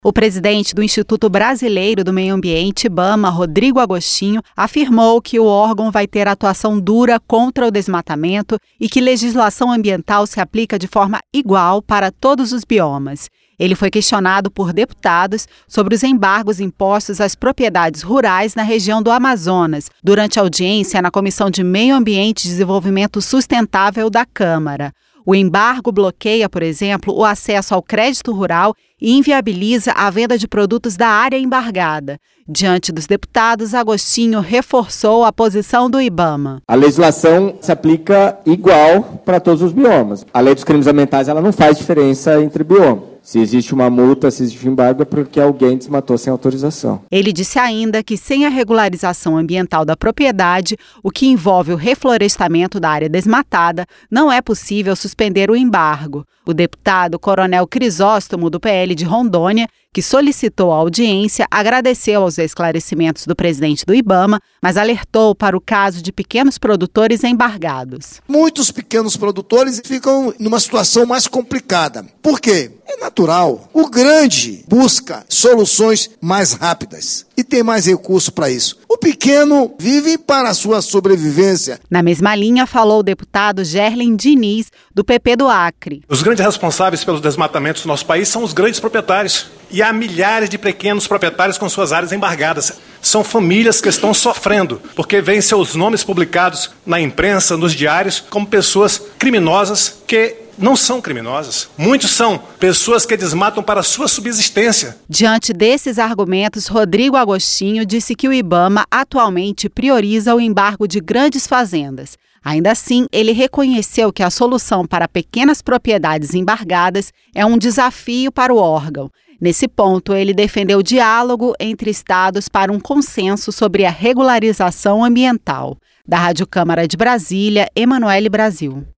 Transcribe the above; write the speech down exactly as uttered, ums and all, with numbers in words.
O presidente do Instituto Brasileiro do Meio Ambiente, IBAMA, Rodrigo Agostinho, afirmou que o órgão vai ter atuação dura contra o desmatamento e que legislação ambiental se aplica de forma igual para todos os biomas. Ele foi questionado por deputados sobre os embargos impostos às propriedades rurais na região do Amazonas, durante a audiência na Comissão de Meio Ambiente e Desenvolvimento Sustentável da Câmara. O embargo bloqueia, por exemplo, o acesso ao crédito rural e inviabiliza a venda de produtos da área embargada. Diante dos deputados, Agostinho reforçou a posição do IBAMA. A legislação se aplica igual para todos os biomas. A lei dos crimes ambientais ela não faz diferença entre biomas. Se existe uma multa, se existe um embargo, é porque alguém desmatou sem autorização. Ele disse ainda que sem a regularização ambiental da propriedade, o que envolve o reflorestamento da área desmatada, não é possível suspender o embargo. O deputado Coronel Crisóstomo, do P L de Rondônia, que solicitou a audiência, agradeceu aos esclarecimentos do presidente do IBAMA, mas alertou para o caso de pequenos produtores embargados. Muitos pequenos produtores ficam numa situação mais complicada. Por quê? É natural. O grande busca soluções mais rápidas e tem mais recurso para isso. O pequeno vive para a sua sobrevivência. Na mesma linha, falou o deputado Gerlen Diniz, do P P do Acre. Os grandes responsáveis pelos desmatamentos do nosso país são os grandes proprietários. E há milhares de pequenos proprietários com suas áreas embargadas. São famílias que estão sofrendo, porque veem seus nomes publicados na imprensa, nos diários, como pessoas criminosas que não são criminosas. Muitos são pessoas que desmatam para a sua subsistência. Diante desses argumentos, Rodrigo Agostinho disse que o IBAMA atualmente prioriza o embargo de grandes fazendas. Ainda assim, ele reconheceu que a solução para pequenas propriedades embargadas é um desafio para o órgão. Nesse ponto, ele defendeu o diálogo entre estados para um consenso sobre a regularização ambiental. Da Rádio Câmara de Brasília, Emanuele Brasil.